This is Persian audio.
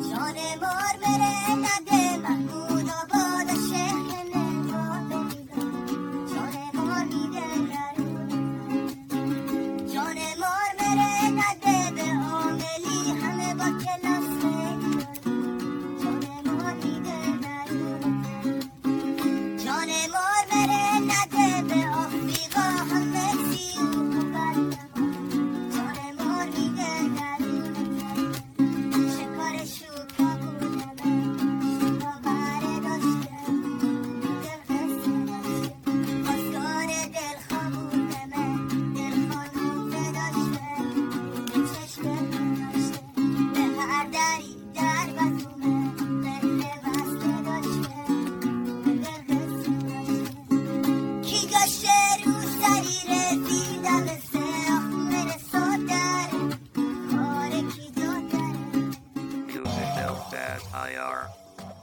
جان مار مره نده محمود آباد شهر نگاه بمیرم جان مار میده درون جان مار مره نده به عاملی همه با کلاس جان مار میده درون جان مار مره نده به آفریقا همه سیو جان مار میده درون شکار شوکا بودمه شکاوره داشته دل قصه داشته خواستگار دلخواه بودمه دلخانوفه داشته به چشم داشته به هر دری در بزومه قله بسته داشته دل قصه داشته کی گشته رو سری رسیدم به سراخ مرسا داره خاره کی دادره Music Elfast IR.